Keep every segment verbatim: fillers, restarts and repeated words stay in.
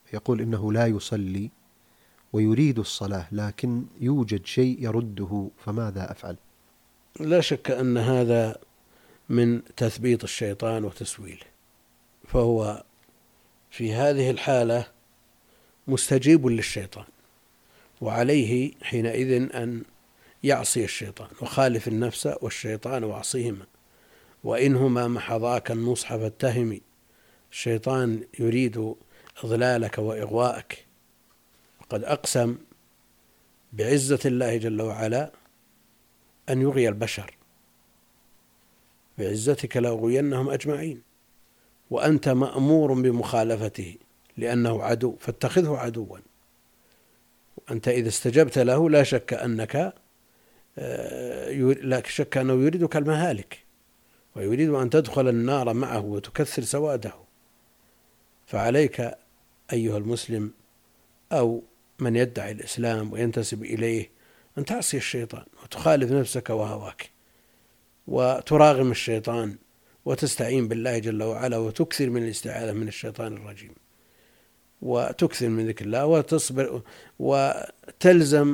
يقول إنه لا يصلي ويريد الصلاة لكن يوجد شيء يرده، فماذا أفعل؟ لا شك أن هذا من تثبيط الشيطان وتسويله، فهو في هذه الحالة مستجيب للشيطان، وعليه حينئذ أن يعصي الشيطان وخالف النفس والشيطان وعصيهما، وإنهما محضاك النصح فاتهم. الشيطان يريد إضلالك وإغواءك، وقد أقسم بعزة الله جل وعلا أن يغوي البشر، بعزتك لأغوينهم أجمعين، وأنت مأمور بمخالفته لأنه عدو، فاتخذه عدوا. وأنت إذا استجبت له لا شك أنك لا شك أنه يريدك المهالك، ويريد أن تدخل النار معه وتكثر سواده. فعليك أيها المسلم أو من يدعي الإسلام وينتسب إليه أن تعصي الشيطان وتخالف نفسك وهواك، وتراغم الشيطان وتستعين بالله جل وعلا، وتكثر من الاستعاذة من الشيطان الرجيم، وتكثر من ذكر الله، وتصبر وتلزم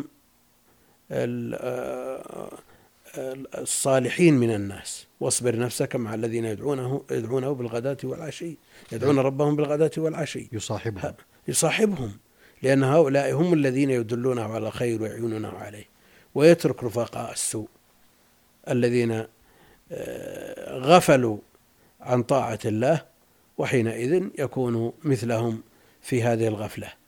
الصالحين من الناس. واصبر نفسك مع الذين يدعونه يدعونه بالغداة والعشي، يدعون ربهم بالغداة والعشي، يصاحبهم يصاحبهم لأن هؤلاء هم الذين يدلونه على الخير ويعينونه عليه، ويترك رفقاء السوء الذين غفلوا عن طاعة الله، وحينئذ يكون مثلهم في هذه الغفلة.